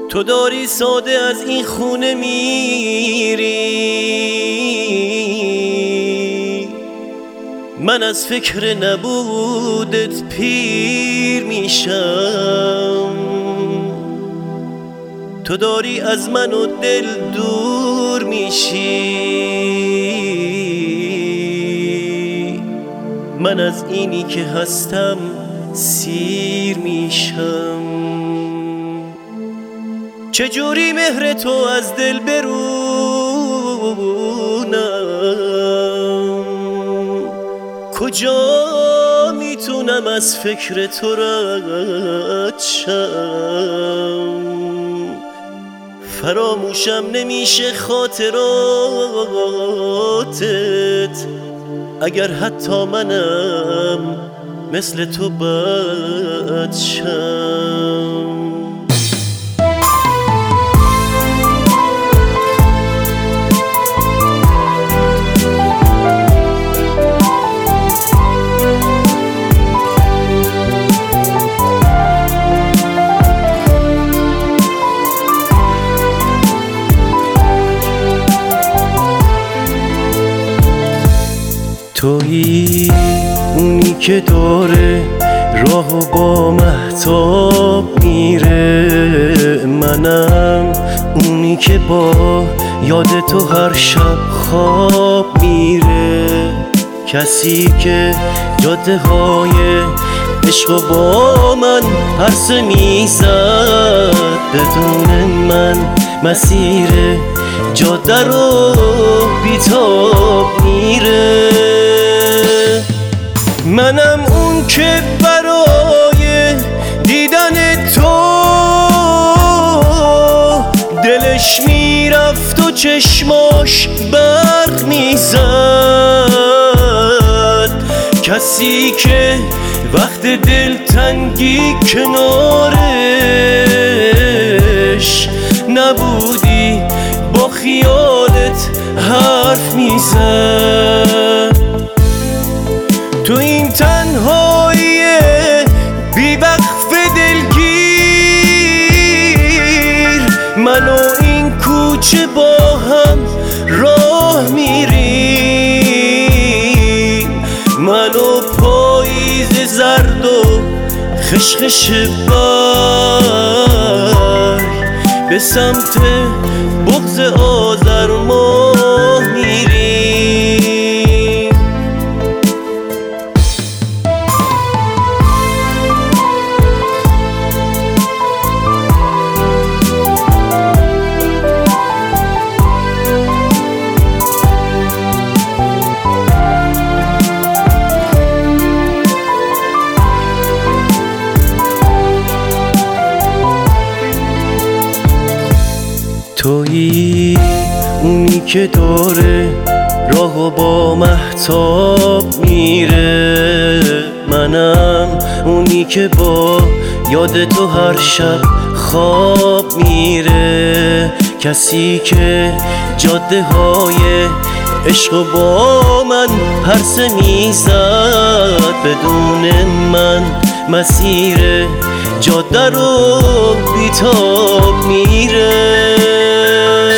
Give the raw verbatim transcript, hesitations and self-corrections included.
تو داری ساده از این خونه میری، من از فکر نبودت پیر میشم. تو داری از من و دل دور میشی، من از اینی که هستم سیر میشم. چجوری مهر تو از دل برونم، کجا میتونم از فکر تو رد شم. فراموشم نمیشه خاطراتت، اگر حتی منم مثل تو بد شم. تویی اونی که داره راهو با مهتاب میره، منم اونی که با یاد تو هر شب خواب میره. کسی که جاده های عشق با من پرسه میزد، بدون من مسیر جاده رو بیتاب میره. منم اون که برای دیدن تو دلش میرفت و چشماش برق میزد. کسی که وقت دلتنگی کنارش نبودی با خیالت حرف میزد. تو این تنهایی بی وقف دلگیر، من و این کوچه با هم راه میریم، من و پاییز زرد و خشخش برگ به سمت بغض آذر ماه میریم. تویی اونی که داره راهو با مهتاب میره، منم اونی که با یاد تو هر شب خواب میره. کسی که جاده های عشق با من پرسه میزد، بدون من مسیر جاده رو بیتاب میره.